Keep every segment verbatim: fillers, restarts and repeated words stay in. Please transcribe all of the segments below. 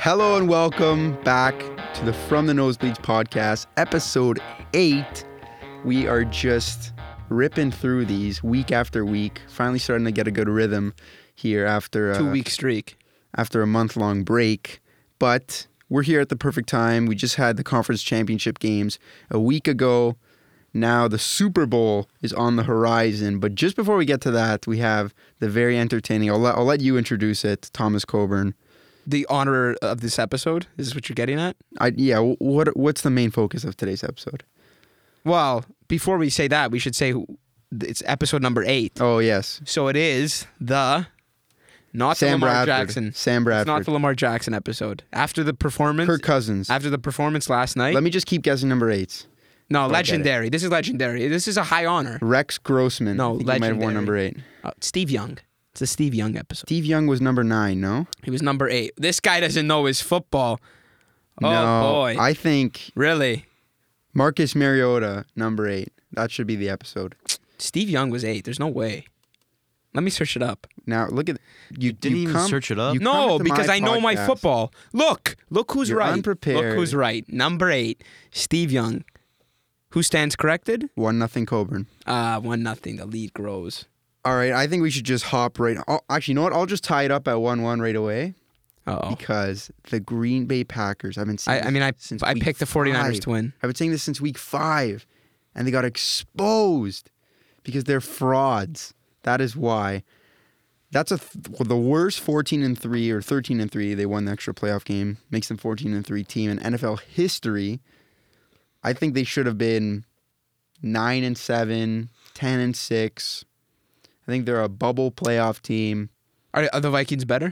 Hello and welcome back to the From the Nosebleeds podcast, episode eight. We are just ripping through these week after week, finally starting to get a good rhythm here after a, Two week streak. after a month-long break. But we're here at the perfect time. We just had the conference championship games a week ago. Now the Super Bowl is on the horizon. But just before we get to that, we have the very entertaining, I'll let, I'll let you introduce it, Thomas Coburn. The honor of this episode? Is this what you're getting at? I, yeah, what what's the main focus of today's episode? Well, before we say that, we should say it's episode number eight. Oh, yes. So it is the, not Sam the Lamar Bradford. Jackson. Sam Bradford. It's not the Lamar Jackson episode. After the performance. Kirk Cousins. After the performance last night. Let me just keep guessing number eights. no, I get legendary. This is legendary. This is a high honor. Rex Grossman. No, I think he might have worn legendary. number eight. Uh, Steve Young. It's a Steve Young episode. Steve Young was number nine, no? He was number eight. This guy doesn't know his football. Oh, no, boy. I think Really? Marcus Mariota, number eight. That should be the episode. Steve Young was eight. There's no way. Let me search it up. Now, look at... You Didn't you even come, search it up? you come No, into because my I know my podcast. football. Look, look who's You're right. unprepared. Look who's right. Number eight, Steve Young. Who stands corrected? One nothing Coburn. Uh, one nothing. The lead grows. All right, I think we should just hop right... Oh, actually, you know what? I'll just tie it up at one one right away Oh, because the Green Bay Packers, I've been saying I, I mean, I since I week picked the 49ers five. to win. I've been saying this since week five, and they got exposed because they're frauds. That is why. That's a th- well, the worst fourteen and three or thirteen and three. They won the extra playoff game, makes them fourteen and three team in N F L history. I think they should have been nine and seven, ten and six. I think they're a bubble playoff team. Are, are the Vikings better?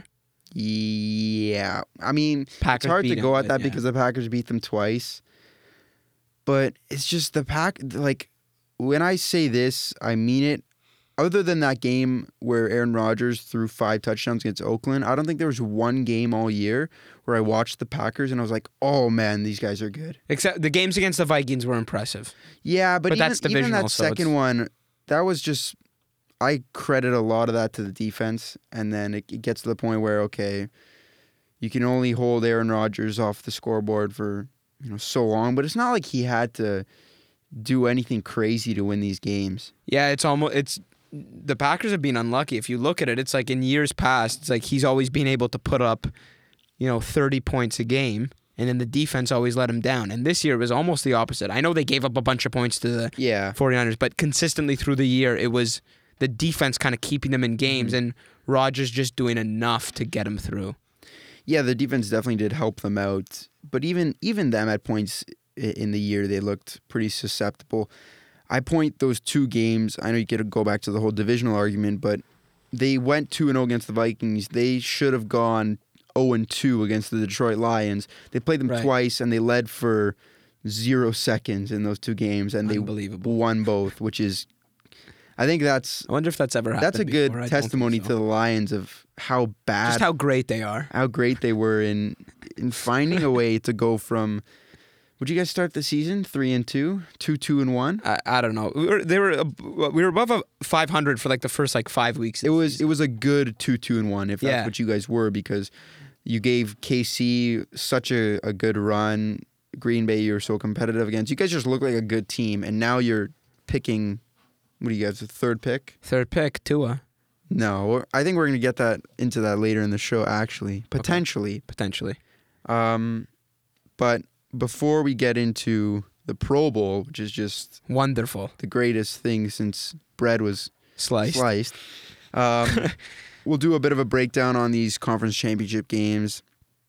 Yeah, I mean, Packers it's hard beat to them, go at but that yeah. because the Packers beat them twice. But it's just the pack. Like when I say this, I mean it. Other than that game where Aaron Rodgers threw five touchdowns against Oakland, I don't think there was one game all year where I watched the Packers and I was like, "Oh man, these guys are good." Except the games against the Vikings were impressive. Yeah, but, But even, that's even divisional, that so second it's- one, that was just. I credit a lot of that to the defense, and then it, it gets to the point where okay, you can only hold Aaron Rodgers off the scoreboard for you know so long, but it's not like he had to do anything crazy to win these games. Yeah, it's almost it's the Packers have been unlucky. If you look at it, it's like in years past, it's like he's always been able to put up, you know, thirty points a game, and then the defense always let him down. And this year it was almost the opposite. I know they gave up a bunch of points to the Yeah, 49ers, but consistently through the year, it was the defense kind of keeping them in games Mm-hmm. and Rodgers just doing enough to get them through. yeah, the defense definitely did help them out, but even even them at points i- in the year they looked pretty susceptible. I point those two games. I know you get to go back to the whole divisional argument, but they went two and zero against the Vikings. They should have gone zero and two against the Detroit Lions. They played them Right. twice, and they led for zero seconds in those two games, and they Unbelievable. won both, which is, I think that's I wonder if that's ever happened that's a good before. I don't think testimony so. to the Lions of how bad, Just how great they are. how great they were in in finding a way to go from. Would you guys start the season three and two, two two and one? I, I don't know. We were, they were ab- we were above a five hundred for like the first like five weeks. of It the was season. it was a good two two and one if that's Yeah. what you guys were because you gave K C such a, a good run. Green Bay you were so competitive against. You guys just look like a good team, and now you're picking. What do you guys? The third pick? third pick Tua No, I think we're gonna get that into that later in the show. Actually, potentially. potentially. Um, but before we get into the Pro Bowl, which is just Wonderful. the greatest thing since bread was Sliced. sliced. Um, we'll do a bit of a breakdown on these conference championship games.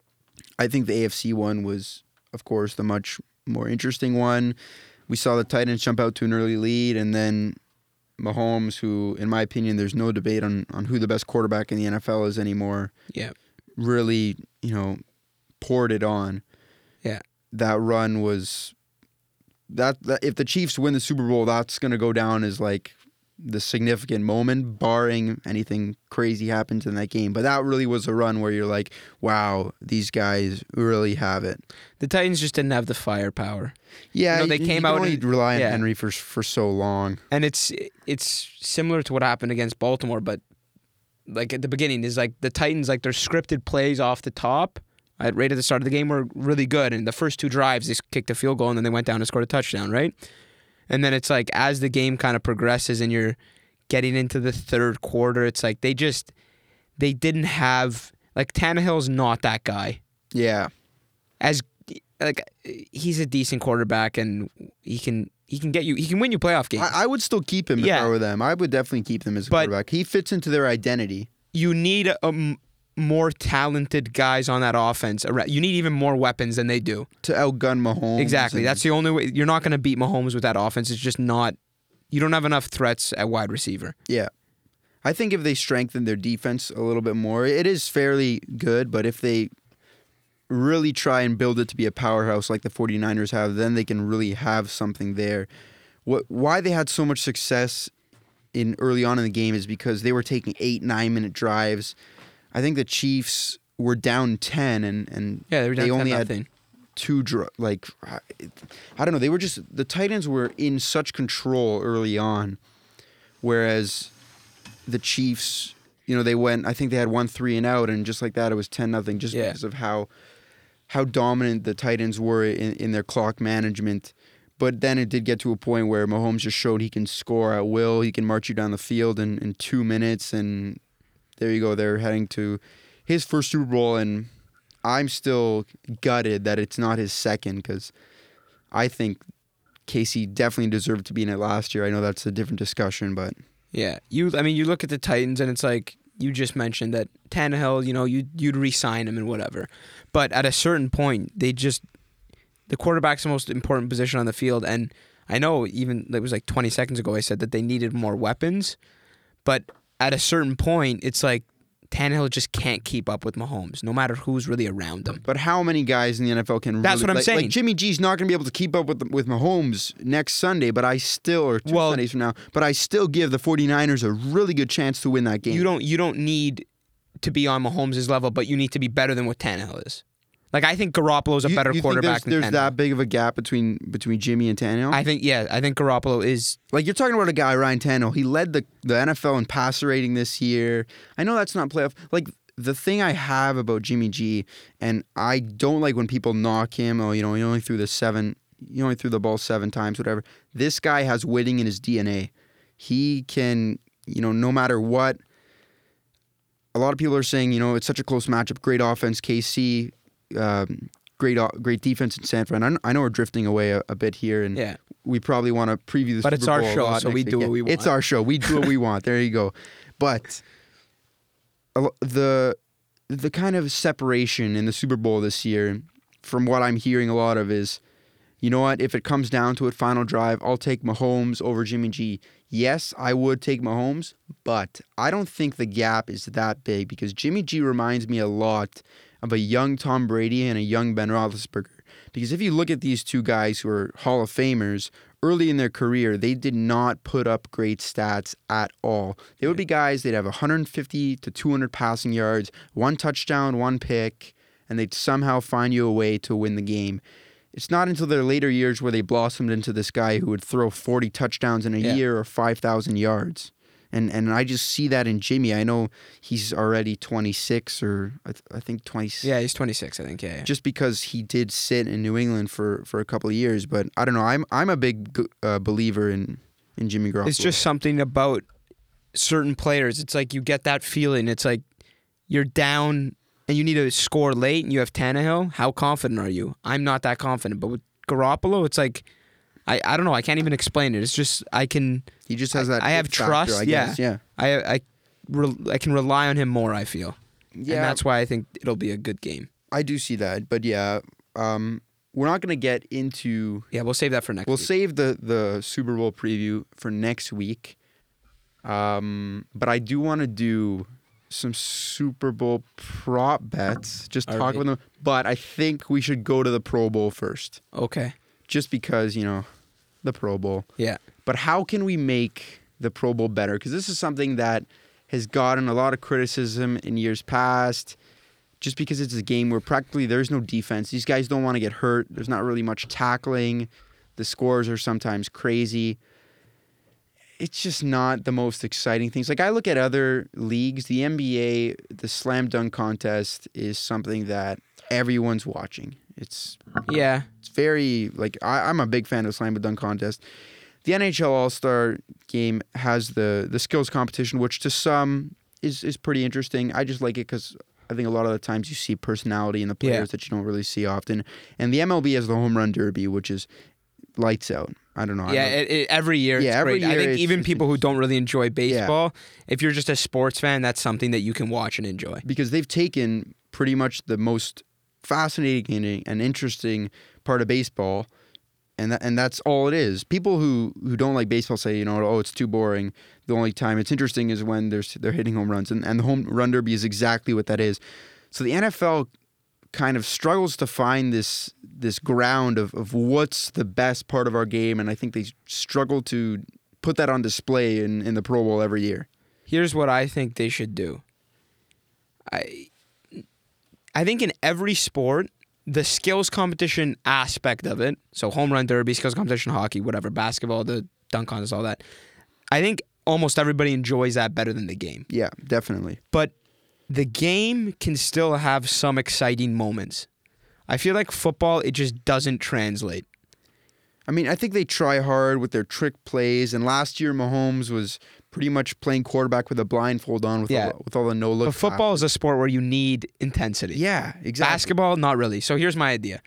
I think the A F C one was, of course, the much more interesting one. We saw the Titans jump out to an early lead, and then Mahomes, who, in my opinion, there's no debate on, on who the best quarterback in the N F L is anymore, Yeah. really, you know, poured it on. Yeah. That run was that, that if the Chiefs win the Super Bowl, that's going to go down as like the significant moment, barring anything crazy happens in that game. But that really was a run where you're like, wow, these guys really have it. The Titans just didn't have the firepower. Yeah, You know, they you- came you out can only and- rely on yeah. Henry for for so long. And it's it's similar to what happened against Baltimore, but like at the beginning is like the Titans, like their scripted plays off the top at right at the start of the game were really good. And the first two drives, they kicked a field goal and then they went down and scored a touchdown, right? And then it's like as the game kind of progresses and you're getting into the third quarter, it's like they just they didn't have like Tannehill's not that guy. Yeah. As like he's a decent quarterback and he can he can get you he can win you playoff games. I, I would still keep him if Yeah. I were them. I would definitely keep them as a But- quarterback. He fits into their identity. You need a, m- more talented guys on that offense. around- You need even more weapons than they do. To outgun Mahomes. Exactly. and- That's the only way. You're not going to beat Mahomes with that offense. It's just not. You don't have enough threats at wide receiver. Yeah. I think if they strengthen their defense a little bit more, it is fairly good, but if they really try and build it to be a powerhouse like the 49ers have, then they can really have something there. What why they had so much success in early on in the game is because they were taking eight, nine minute drives. I think the Chiefs were down ten and, and Yeah, they were down they ten only had nothing. two dr- like I don't know, they were just the Titans were in such control early on, whereas the Chiefs, you know, they went I think they had one three and out, and just like that it was ten nothing just Yeah. because of how how dominant the Titans were in, in their clock management. But then it did get to a point where Mahomes just showed he can score at will. He can march you down the field in, in two minutes, and there you go. They're heading to his first Super Bowl, and I'm still gutted that it's not his second because I think Casey definitely deserved to be in it last year. I know that's a different discussion, but Yeah, you. I mean, you look at the Titans, and it's like you just mentioned that Tannehill. You know, you you'd re-sign him and whatever, but at a certain point, they just the quarterback's the most important position on the field, and I know even it was like twenty seconds ago I said that they needed more weapons, but at a certain point, it's like Tannehill just can't keep up with Mahomes, no matter who's really around him. But how many guys in the N F L can? That's really, what I'm like, saying. Like Jimmy G's not going to be able to keep up with with Mahomes next Sunday, but I still, or two Well- Sundays from now, but I still give the 49ers a really good chance to win that game. You don't you don't need to be on Mahomes' level, but you need to be better than what Tannehill is. Like I think Garoppolo is a You- better you quarterback think there's, than there's Tannehill. that big of a gap between between Jimmy and Tannehill? I think yeah, I think Garoppolo is Like you're talking about a guy, Ryan Tannehill. He led the, the N F L in passer rating this year. I know that's not playoff. Like the thing I have about Jimmy G, and I don't like when people knock him. Oh, you know, he only threw the seven. He only threw the ball seven times, whatever. This guy has winning in his D N A. He can, you know, no matter what. A lot of people are saying, you know, it's such a close matchup. Great offense, K C. Um, great, o- great defense in San Fran. I, kn- I know we're drifting away a, a bit here, and yeah. we probably want to preview the But Super it's our Bowl a show, lot so next we week. do what Yeah, we It's want. our show. We do what we want. There you go. But a lo- the the kind of separation in the Super Bowl this year, from what I'm hearing a lot of, is, you know what? If it comes down to it, final drive, I'll take Mahomes over Jimmy G. Yes, I would take Mahomes, but I don't think the gap is that big because Jimmy G reminds me a lot of a young Tom Brady and a young Ben Roethlisberger. Because if you look at these two guys who are Hall of Famers, early in their career, they did not put up great stats at all. They would be guys, they'd have one hundred fifty to two hundred passing yards, one touchdown, one pick, and they'd somehow find you a way to win the game. It's not until their later years where they blossomed into this guy who would throw forty touchdowns in a Yeah. year or five thousand yards. And and I just see that in Jimmy. I know he's already twenty-six or I, th- I think twenty-six. Yeah, he's twenty-six, I think. Yeah. yeah. Just because he did sit in New England for, for a couple of years, but I don't know. I'm I'm a big g- uh, believer in, in Jimmy Garoppolo. It's just something about certain players. It's like you get that feeling. It's like you're down and you need to score late and you have Tannehill. How confident are you? I'm not that confident. But with Garoppolo, it's like, I, I don't know. I can't even explain it. It's just, I can, he just has that. I have it factor, trust, I yeah. guess. yeah, I, I, re, I can rely on him more, I feel. yeah. And that's why I think it'll be a good game. I do see that, but yeah, um, we're not gonna get into. Yeah, we'll save that for next We'll week. save the the Super Bowl preview for next week. Um, but I do want to do some Super Bowl prop bets. Just All talk right. about them. But I think we should go to the Pro Bowl first, Okay. just because you know, the Pro Bowl. Yeah. But how can we make the Pro Bowl better? Because this is something that has gotten a lot of criticism in years past. Just because it's a game where practically there's no defense. These guys don't want to get hurt. There's not really much tackling. The scores are sometimes crazy. It's just not the most exciting things. Like I look at other leagues, the N B A, the slam dunk contest is something that everyone's watching. It's Yeah. it's very like I, I'm a big fan of slam dunk contest. The N H L All-Star game has the the skills competition, which to some is is pretty interesting. I just like it because I think a lot of the times you see personality in the players Yeah. that you don't really see often. And the M L B has the home run derby, which is lights out. I don't know. I Yeah, don't- it, it, every year Yeah, it's every great. I year think it's- even it's people who don't really enjoy Yeah. baseball, if you're just a sports fan, that's something that you can watch and enjoy. because they've taken pretty much the most fascinating and, and interesting part of baseball, and that, and that's all it is. People who, who don't like baseball say, you know, oh, it's too boring. The only time it's interesting is when they're they're hitting home runs, and, and the home run derby is exactly what that is. So the N F L kind of struggles to find this this ground of, of what's the best part of our game, and I think they struggle to put that on display in, in the Pro Bowl every year. Here's what I think they should do. I I think in every sport, the skills competition aspect of it, so home run derby, skills competition, hockey, whatever, basketball, the dunk contest, all that, I think almost everybody enjoys that better than the game. Yeah, definitely. But the game can still have some exciting moments. I feel like football, it just doesn't translate. I mean, I think they try hard with their trick plays, and last year Mahomes was pretty much playing quarterback with a blindfold on with, Yeah. all, with all the no-look. But football is a sport where you need intensity. Yeah, exactly. Basketball, not really. So here's my idea.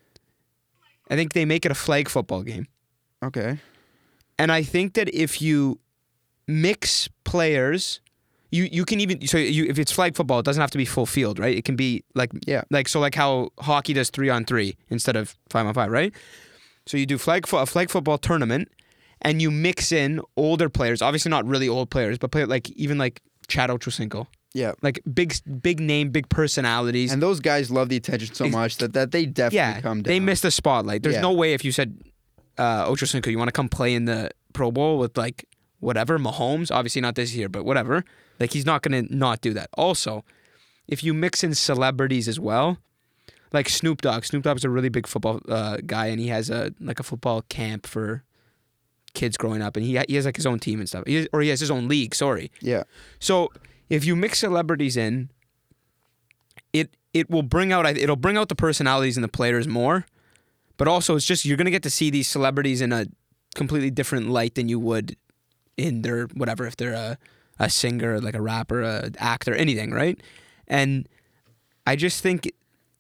I think they make it a flag football game. Okay. And I think that if you mix players, you, you can even so you if it's flag football, it doesn't have to be full field, right? It can be like Yeah. like so like how hockey does three on three instead of five on five, right? So you do flag fo- a flag football tournament, and you mix in older players, obviously not really old players, but play like even like Chad Ochocinco, Yeah. like big big name, big personalities. And those guys love the attention so Ex- much that, that they definitely yeah, come down. they miss the spotlight. There's Yeah. no way if you said uh, Ochocinco, you want to come play in the Pro Bowl with like whatever Mahomes, obviously not this year, but whatever. Like he's not gonna not do that. Also, if you mix in celebrities as well, like Snoop Dogg. Snoop Dogg's a really big football uh, guy, and he has a like a football camp for kids growing up, and he he has like his own team and stuff, he has, or he has his own league. Sorry. Yeah. So if you mix celebrities in, it it will bring out it'll bring out the personalities in the players more, but also it's just you're gonna get to see these celebrities in a completely different light than you would in their whatever if they're a a singer, like a rapper, a actor, anything, right? And I just think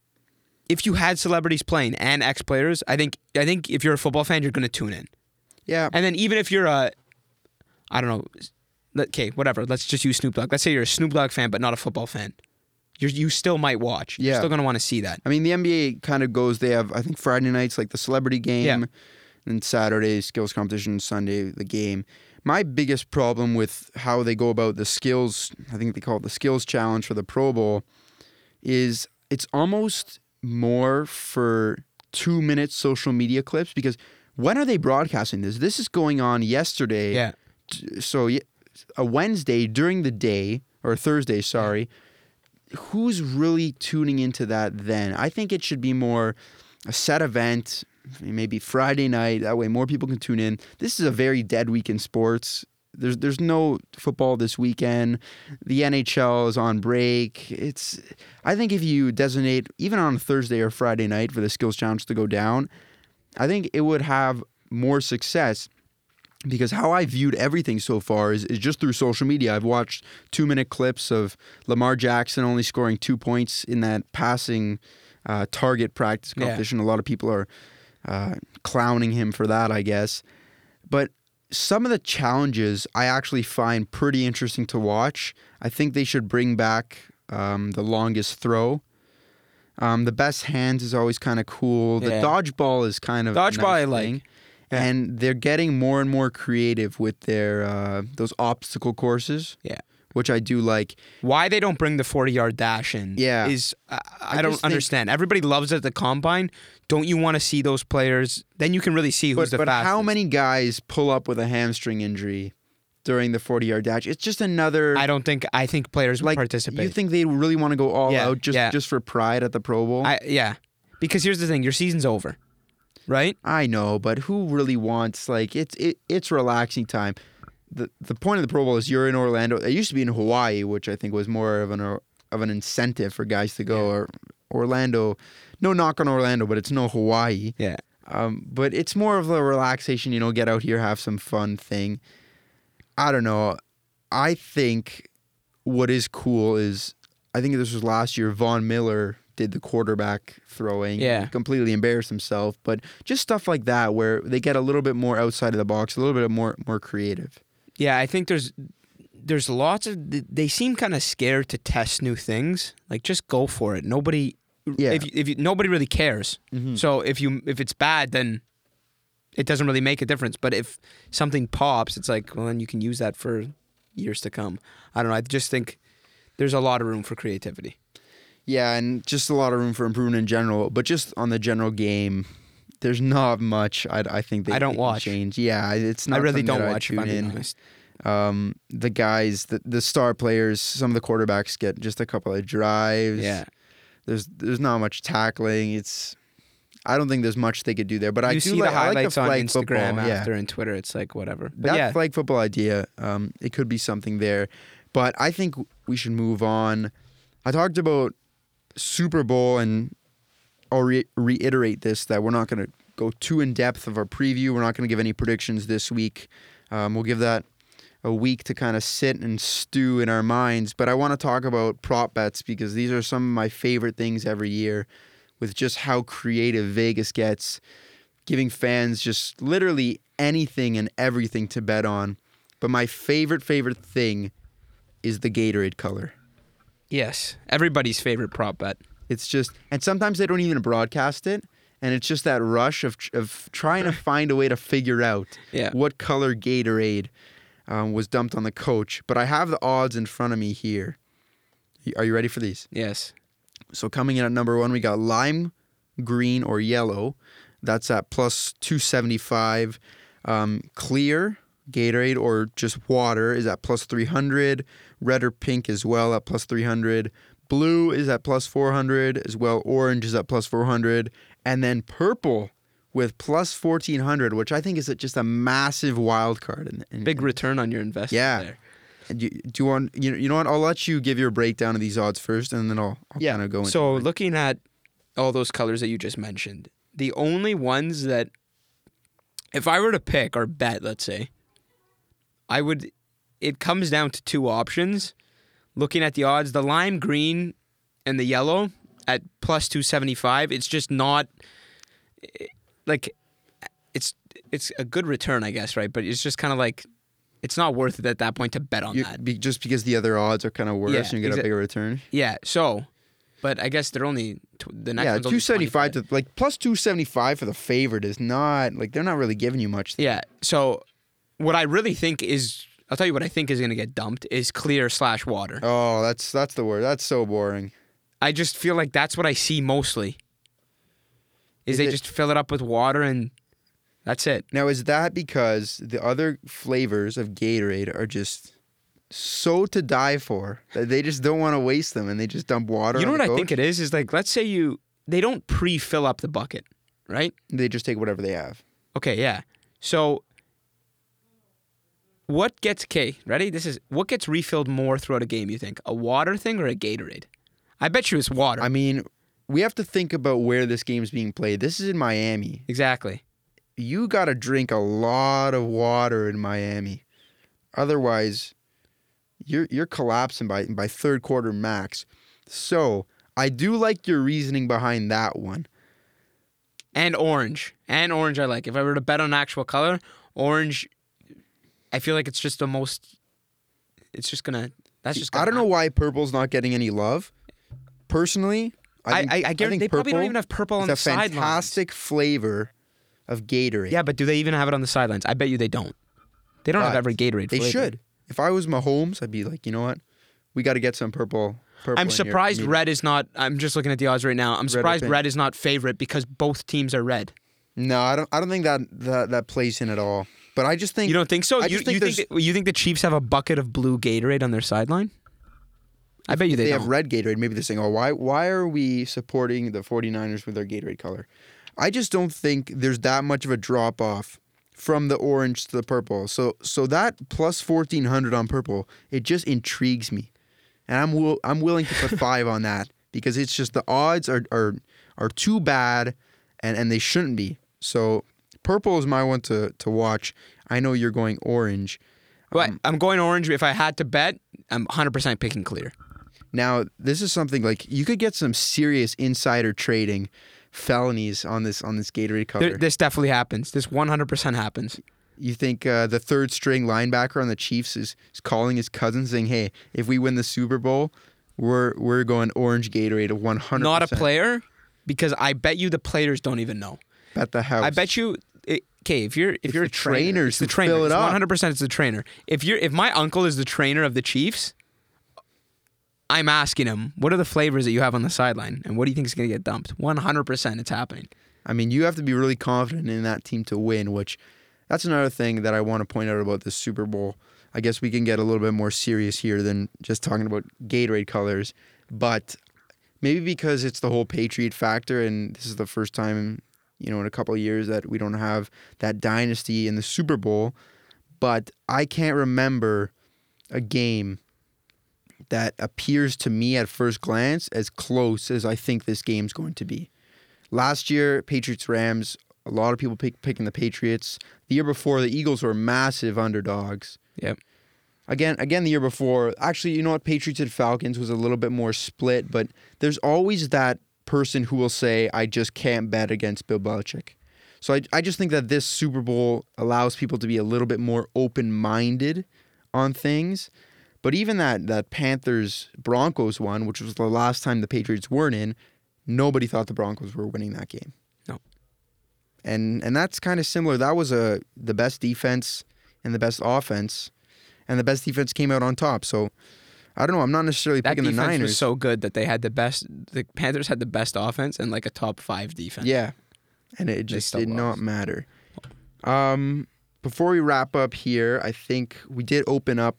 if you had celebrities playing and ex players, I think I think if you're a football fan, you're gonna tune in. Yeah. And then even if you're a, I don't know, let- okay, whatever. Let's just use Snoop Dogg. Let's say you're a Snoop Dogg fan, but not a football fan. You you still might watch. You're Yeah. still gonna want to see that. I mean, the N B A kind of goes, they have, I think, Friday nights, like the celebrity game, Yeah. and Saturday, skills competition, Sunday, the game. My biggest problem with how they go about the skills, I think they call it the skills challenge for the Pro Bowl, is it's almost more for two minute social media clips because when are they broadcasting this? This is going on yesterday. Yeah. T- So ye- a Wednesday during the day, or Thursday, sorry. Who's really tuning into that then? I think it should be more a set event, maybe Friday night. That way more people can tune in. This is a very dead week in sports. There's there's no football this weekend. The N H L is on break. It's I think if you designate even on a Thursday or Friday night for the skills challenge to go down, I think it would have more success because how I viewed everything so far is, is just through social media. I've watched two minute clips of Lamar Jackson only scoring two points in that passing uh, target practice Yeah. competition. A lot of people are uh, clowning him for that, I guess. But some of the challenges I actually find pretty interesting to watch. I think they should bring back um, the longest throw. Um, the best hands is always kind of cool. The Yeah. dodgeball is kind of a Dodgeball nice I like. thing. Yeah. And they're getting more and more creative with their uh, those obstacle courses. Yeah. Which I do like. Why they don't bring the forty-yard dash in Yeah. is I, I, I don't just think- understand. Everybody loves it at the combine. Don't you want to see those players? Then you can really see who's But, the but fastest. how many guys pull up with a hamstring injury during the forty-yard dash? It's just another. I don't think I think players would like participate. you think they really want to go all Yeah, out just yeah. just for pride at the Pro Bowl? I yeah, because here's the thing: your season's over, right? I know, but who really wants like it's it, it's relaxing time. The the point of the Pro Bowl is you're in Orlando. It used to be in Hawaii, which I think was more of an of an incentive for guys to go. Yeah. Or Orlando, no knock on Orlando, but it's no Hawaii. Yeah. Um, but it's more of a relaxation, you know, get out here, have some fun thing. I don't know. I think what is cool is, I think this was last year, Von Miller did the quarterback throwing. Yeah. He completely embarrassed himself. But just stuff like that where they get a little bit more outside of the box, a little bit more more creative. Yeah, I think there's there's lots of they seem kind of scared to test new things. Like just go for it. Nobody Yeah. if you, if you, nobody really cares. Mhm. So if you if it's bad, then it doesn't really make a difference. But if something pops, it's like, well, then you can use that for years to come. I don't know. I just think there's a lot of room for creativity. Yeah, and just a lot of room for improvement in general. But just on the general game, there's not much I, I think they, I don't they can watch. change. Yeah, it's not I really something don't that I'd watch, if tune I'm being in. honest. Um, the guys, the, the star players, some of the quarterbacks get just a couple of drives. Yeah. There's there's not much tackling. It's I don't think there's much they could do there. But I You do see like, the I like highlights the on flag Instagram football. Yeah. after and Twitter. It's like whatever. But That yeah, flag football idea, um, it could be something there. But I think we should move on. I talked about Super Bowl, and I'll re- reiterate this, that we're not going to go too in depth of our preview. We're not going to give any predictions this week. Um, we'll give that a week to kind of sit and stew in our minds. But I want to talk about prop bets because these are some of my favorite things every year, with just how creative Vegas gets, giving fans just literally anything and everything to bet on. But my favorite, favorite thing is the Gatorade color. yes, everybody's favorite prop bet. It's just, and sometimes they don't even broadcast it, and it's just that rush of of trying to find a way to figure out Yeah. what color Gatorade um, was dumped on the coach. But I have the odds in front of me here. Are you ready for these? Yes. So coming in at number one, we got lime green or yellow. That's at plus two seventy-five. Um, clear Gatorade or just water is at plus three hundred. Red or pink as well at plus three hundred. Blue is at plus four hundred as well. Orange is at plus four hundred. And then purple with plus fourteen hundred, which I think is a, just a massive wild card. In, in, Big return on your investment Yeah. there. And you, do you want you know, you know what? I'll let you give your breakdown of these odds first, and then I'll, I'll Yeah. kind of go into So mine. looking at all those colors that you just mentioned, the only ones that, if I were to pick or bet, let's say, I would, it comes down to two options. Looking at the odds, the lime green and the yellow at plus two seventy-five, it's just not, like, it's it's a good return, I guess, right? But it's just kind of like, it's not worth it at that point to bet on You- that. be, just because the other odds are kind of worse Yeah, and you get exa- a bigger return. Yeah, so, but I guess they're only, tw- the next Yeah, one's only two seventy five twenty. to like plus two seventy five for the favorite is not like they're not really giving you much. Yeah. So what I really think is, I'll tell you what I think is going to get dumped is clear slash water. Oh, that's that's the word. That's so boring. I just feel like that's what I see mostly. Is, Is they it- just fill it up with water and that's it. Now, is that because the other flavors of Gatorade are just so to die for that they just don't want to waste them and they just dump water? You know on what the I think coach? it is? Is like, let's say you, they don't pre-fill up the bucket, right? They just take whatever they have. Okay, yeah. So what gets, okay, ready? This is, what gets refilled more throughout a game, you think? A water thing or a Gatorade? I bet you it's water. I mean, we have to think about where this game's being played. This is in Miami. exactly. You got to drink a lot of water in Miami. Otherwise, you're you're collapsing by by third quarter max. So, I do like your reasoning behind that one. And orange. And orange I like. If I were to bet on actual color, orange, I feel like it's just the most, it's just going to, that's just gonna I don't know why purple's not getting any love. Personally, I, think, I, I, guarantee think they probably don't purple even have purple on is the a sidelines. fantastic flavor of Gatorade. Yeah, but do they even have it on the sidelines? I bet you they don't. They don't have But every Gatorade They flavor. should. If I was Mahomes, I'd be like, you know what? We got to get some purple. purple I'm in here. surprised Maybe- red is not, I'm just looking at the odds right now. I'm or surprised pink. red is not favorite because both teams are red. No, I don't. I don't think that that, that plays in at all. But I just think You don't think so? I you just think you think, there's- that, you think the Chiefs have a bucket of blue Gatorade on their sideline? I bet you they, they don't. have red Gatorade. Maybe they're saying, "Oh, why why are we supporting the 49ers with their Gatorade color?" I just don't think there's that much of a drop off from the orange to the purple. So so that plus fourteen hundred on purple, it just intrigues me, and I'm will I'm willing to put five on that because it's just the odds are are are too bad, and, and they shouldn't be. So purple is my one to to watch. I know you're going orange. But Um, I'm going orange. If I had to bet, I'm one hundred percent picking clear. Now, this is something like you could get some serious insider trading felonies on this on this Gatorade color. There, this definitely happens. This one hundred percent happens. You think uh, the third string linebacker on the Chiefs is, is calling his cousin saying, "Hey, if we win the Super Bowl, we're we're going orange Gatorade one hundred percent." Not a player, because I bet you the players don't even know. Bet the house. I bet you. Okay, if you're if It's you're the a trainer, trainers it's the who trainer. fill it It's up. one hundred percent it's the trainer. If you're if my uncle is the trainer of the Chiefs, I'm asking him, what are the flavors that you have on the sideline, and what do you think is going to get dumped? one hundred percent it's happening. I mean, you have to be really confident in that team to win, which that's another thing that I want to point out about the Super Bowl. I guess we can get a little bit more serious here than just talking about Gatorade colors, but maybe because it's the whole Patriot factor, and this is the first time, you know, in a couple of years that we don't have that dynasty in the Super Bowl, but I can't remember a game that appears to me at first glance as close as I think this game's going to be. Last year, Patriots-Rams, a lot of people pick, picking the Patriots. The year before, the Eagles were massive underdogs. Yep. Again, again, the year before, actually, you know what? Patriots and Falcons was a little bit more split, but there's always that person who will say, I just can't bet against Bill Belichick. So I, I just think that this Super Bowl allows people to be a little bit more open-minded on things. But even that that Panthers-Broncos one, which was the last time the Patriots weren't in, nobody thought the Broncos were winning that game. No. And and that's kind of similar. That was a the best defense and the best offense, and the best defense came out on top. So I don't know. I'm not necessarily That picking the defense Niners. was so good that they had the best. The Panthers had the best offense and like a top five defense. Yeah, and it just still did not lost. matter. Um, before we wrap up here, I think we did open up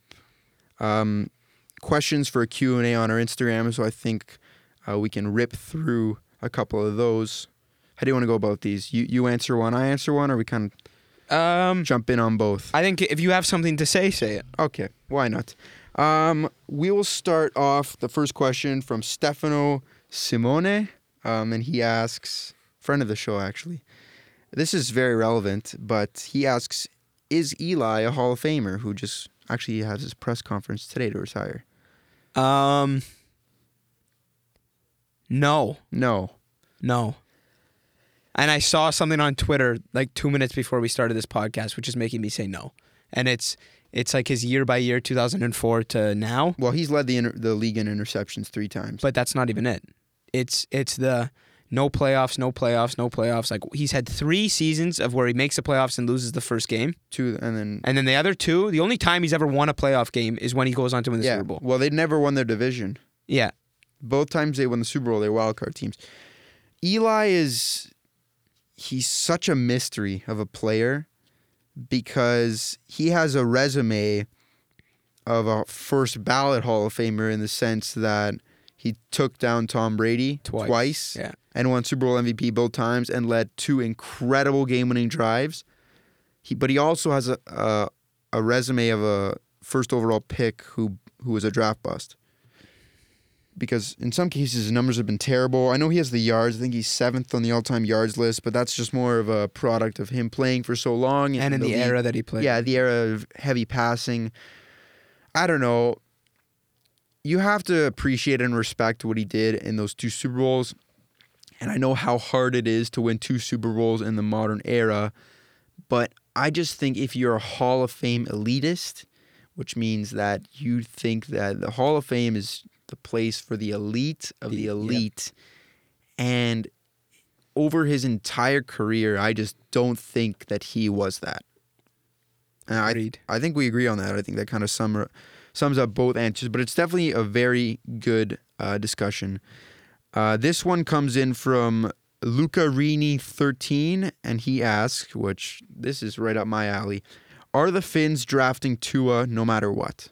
um, questions for a Q and A on our Instagram, so I think uh, we can rip through a couple of those. How do you want to go about these? You you answer one, I answer one, or we kind of Um, jump in on both? I think if you have something to say, say it. Okay, why not? Um, we will start off the first question from Stefano Simone, um, and he asks, friend of the show actually. This is very relevant, but he asks, is Eli a Hall of Famer who just actually has his press conference today to retire? Um, no, No. no. And I saw something on Twitter like two minutes before we started this podcast, which is making me say no. And it's it's like his year by year, two thousand four to now. Well, he's led the inter- the league in interceptions three times. But that's not even it. It's it's the no playoffs, no playoffs, no playoffs. Like he's had three seasons of where he makes the playoffs and loses the first game, two, and then and then the other two, the only time he's ever won a playoff game is when he goes on to win the yeah. Super Bowl. Well, they never won their division. Yeah, Both times they won the Super Bowl, they were wild card teams. Eli is he's such a mystery of a player because he has a resume of a first ballot Hall of Famer in the sense that he took down Tom Brady Twice. twice, Yeah. and won Super Bowl M V P both times and led two incredible game-winning drives. He, but he also has a, a a resume of a first overall pick who who was a draft bust. Because in some cases his numbers have been terrible. I know he has the yards. I think he's seventh on the all-time yards list, but that's just more of a product of him playing for so long. and in the, league. era that he played. Yeah, the era of heavy passing. I don't know. You have to appreciate and respect what he did in those two Super Bowls. And I know how hard it is to win two Super Bowls in the modern era. But I just think if you're a Hall of Fame elitist, which means that you think that the Hall of Fame is the place for the elite of the Yep. elite. And over his entire career, I just don't think that he was that. And I, Agreed. I think we agree on that. I think that kind of sum, sums up both answers, but it's definitely a very good uh, discussion. Uh, this one comes in from Lucarini thirteen, and he asks, which this is right up my alley, are the Finns drafting Tua no matter what?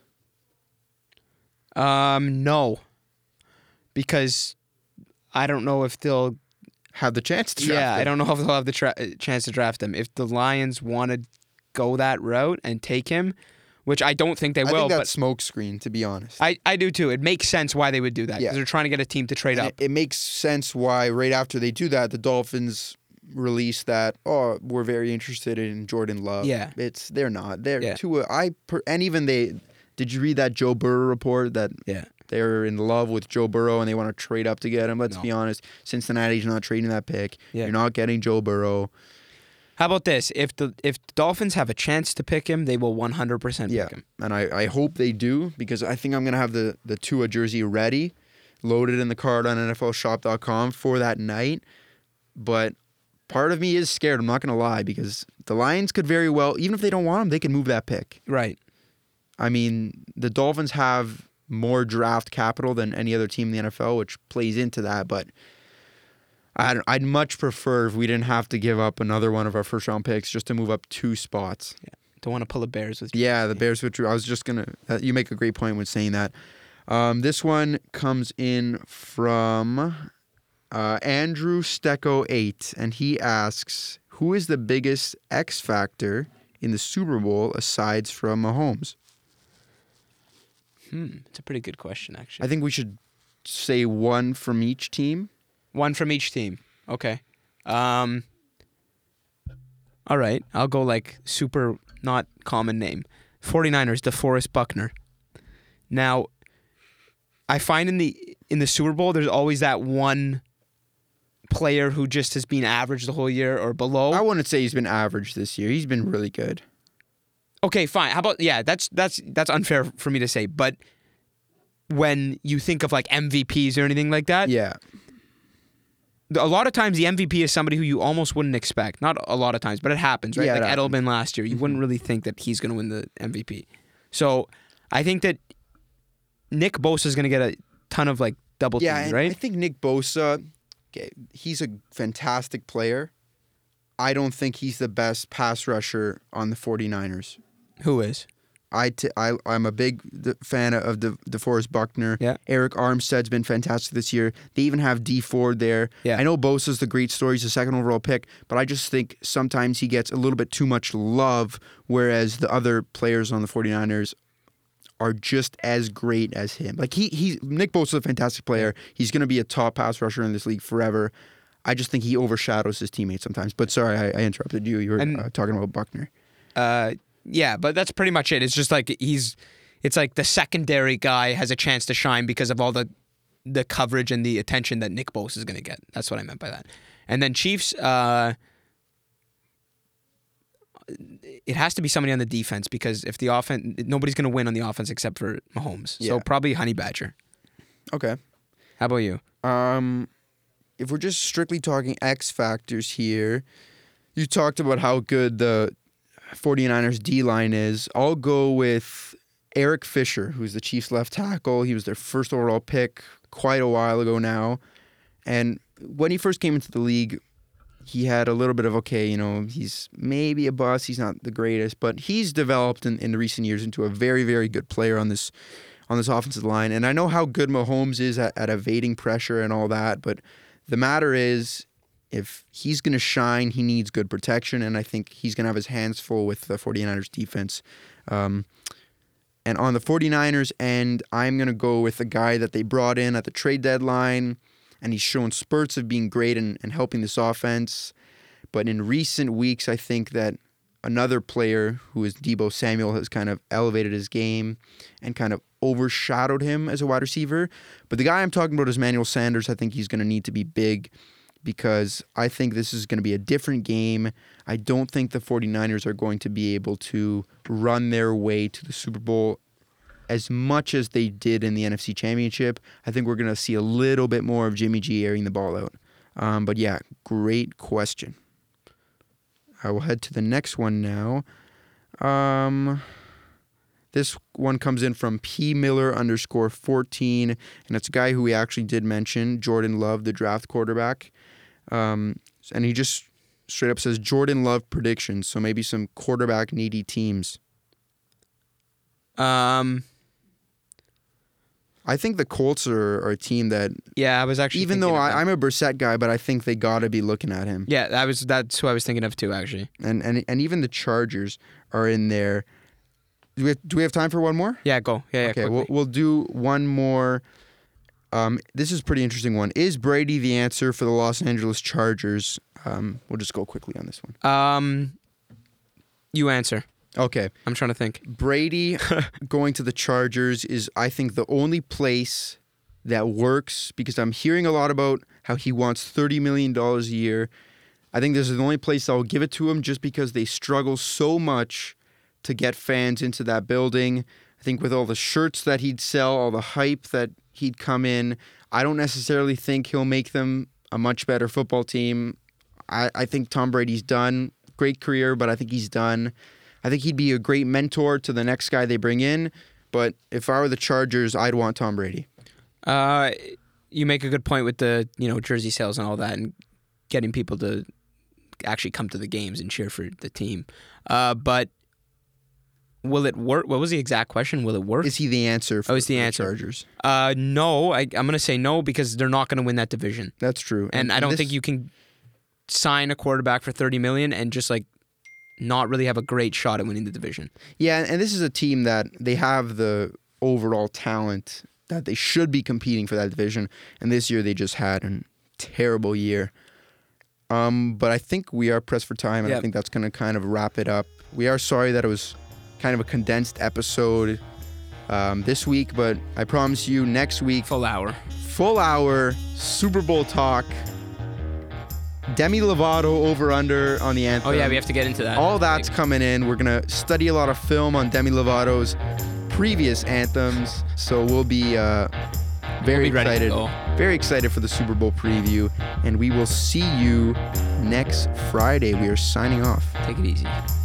Um, no, because I don't know if they'll. Have the chance to draft Yeah, him. I don't know if they'll have the tra- chance to draft him. If the Lions want to go that route and take him, which I don't think they I will. think but that's smokescreen, to be honest. I, I do too. It makes sense why they would do that because Yeah. they're trying to get a team to trade And up. It, it makes sense why right after they do that, the Dolphins release that, oh, we're very interested in Jordan Love. Yeah. It's they're not. They're Yeah. too I per, and even they did you read that Joe Burrow report that Yeah. they're in love with Joe Burrow and they want to trade up to get him? Let's No. be honest. Cincinnati's not trading that pick. Yeah. You're not getting Joe Burrow. How about this? If the if the Dolphins have a chance to pick him, they will one hundred percent Yeah. pick him. And I, I hope they do because I think I'm gonna have the, the Tua jersey ready, loaded in the card on N F L shop dot com for that night. But part of me is scared, I'm not gonna lie, because the Lions could very well, even if they don't want him, they can move that pick. Right. I mean, the Dolphins have more draft capital than any other team in the N F L, which plays into that. But I'd, I'd much prefer if we didn't have to give up another one of our first round picks just to move up two spots. Yeah. Don't want to pull a Bears with. Yeah, the Bears withdrew. I was just gonna. Uh, you make a great point when saying that. Um, this one comes in from uh, Andrew Stecco eight, and he asks, "Who is the biggest X factor in the Super Bowl aside from Mahomes?" Hmm. It's a pretty good question, actually. I think we should say one from each team. One from each team. Okay. Um. All right. I'll go like super not common name. 49ers, DeForest Buckner. Now, I find in the in the Super Bowl there's always that one player who just has been average the whole year or below. I wouldn't say he's been average this year. He's been really good. Okay, fine. How about yeah, that's that's that's unfair for me to say, but when you think of like M V Ps or anything like that, Yeah. a lot of times the M V P is somebody who you almost wouldn't expect. Not a lot of times, but it happens, right? Yeah, like it happens. Edelman last year, you Mm-hmm. wouldn't really think that he's going to win the M V P. So I think that Nick Bosa is going to get a ton of like double Yeah, teams, and right? I think Nick Bosa, okay, he's a fantastic player. I don't think he's the best pass rusher on the 49ers. Who is? I t- I, I'm a big d- fan of De- DeForest Buckner. Yeah. Eric Armstead's been fantastic this year. They even have D Ford there. Yeah. I know Bosa's the great story. He's the second overall pick, but I just think sometimes he gets a little bit too much love, whereas the other players on the 49ers are just as great as him. Like he, he Nick Bosa's a fantastic player. He's going to be a top pass rusher in this league forever. I just think he overshadows his teammates sometimes. But sorry, I, I interrupted you. You were And- uh, talking about Buckner. Uh, yeah, but that's pretty much it. It's just like he's, it's like the secondary guy has a chance to shine because of all the, the coverage and the attention that Nick Bosa is going to get. That's what I meant by that. And then Chiefs, uh, it has to be somebody on the defense because if the offense, nobody's going to win on the offense except for Mahomes. So Yeah. probably Honey Badger. Okay. How about you? Um, if we're just strictly talking X factors here, you talked about how good the 49ers D-line is. I'll go with Eric Fisher, who's the Chiefs left tackle. He was their first overall pick quite a while ago now. And when he first came into the league, he had a little bit of, okay, you know, he's maybe a bust. He's not the greatest, but he's developed in, in recent years into a very, very good player on this on this offensive line. And I know how good Mahomes is at, at evading pressure and all that, but the matter is, if he's going to shine, he needs good protection, and I think he's going to have his hands full with the 49ers defense. Um, and on the 49ers end, I'm going to go with the guy that they brought in at the trade deadline, and he's shown spurts of being great and, and helping this offense. But in recent weeks, I think that another player who is Deebo Samuel has kind of elevated his game and kind of overshadowed him as a wide receiver. But the guy I'm talking about is Emmanuel Sanders. I think he's going to need to be big because I think this is going to be a different game. I don't think the 49ers are going to be able to run their way to the Super Bowl as much as they did in the N F C Championship. I think we're going to see a little bit more of Jimmy G airing the ball out. Um, but yeah, great question. I will head to the next one now. Um, this one comes in from P Miller underscore fourteen, and it's a guy who we actually did mention, Jordan Love, the draft quarterback. Um, and he just straight up says Jordan Love predictions, so maybe some quarterback needy teams. Um, I think the Colts are, are a team that, yeah, I was actually even thinking though of I, that. I'm a Brissett guy, but I think they got to be looking at him. yeah, that was that's who I was thinking of too. Actually, And, and and even the Chargers are in there. Do we have, do we have time for one more? Yeah, go. Yeah, yeah. Okay, quickly. we'll we'll do one more. Um, this is a pretty interesting one. Is Brady the answer for the Los Angeles Chargers? Um, we'll just go quickly on this one. Um, you answer. Okay, I'm trying to think. Brady going to the Chargers is, I think, the only place that works because I'm hearing a lot about how he wants thirty million dollars a year. I think this is the only place I'll give it to him just because they struggle so much to get fans into that building. I think with all the shirts that he'd sell, all the hype that he'd come in, I don't necessarily think he'll make them a much better football team. I, I think Tom Brady's done. Great career, but I think he's done. I think he'd be a great mentor to the next guy they bring in. But if I were the Chargers, I'd want Tom Brady. Uh, you make a good point with the, you know, jersey sales and all that and getting people to actually come to the games and cheer for the team. Uh, but will it work? What was the exact question? Will it work? Is he the answer for, Oh, is the for answer. Chargers? Uh, no, I, I'm going to say no because they're not going to win that division. That's true. And, I don't this- think you can sign a quarterback for thirty million dollars and just like not really have a great shot at winning the division. Yeah, and this is a team that they have the overall talent that they should be competing for that division. And this year they just had a terrible year. Um, but I think we are pressed for time, and Yep. I think that's going to kind of wrap it up. We are sorry that it was kind of a condensed episode um, this week, but I promise you next week, Full hour. full hour Super Bowl talk. Demi Lovato over under on the anthem. Oh, yeah, we have to get into that. All that's coming in. We're going to study a lot of film on Demi Lovato's previous anthems. So we'll be uh, very We'll be ready to excited. go. Very excited for the Super Bowl preview. And we will see you next Friday. We are signing off. Take it easy.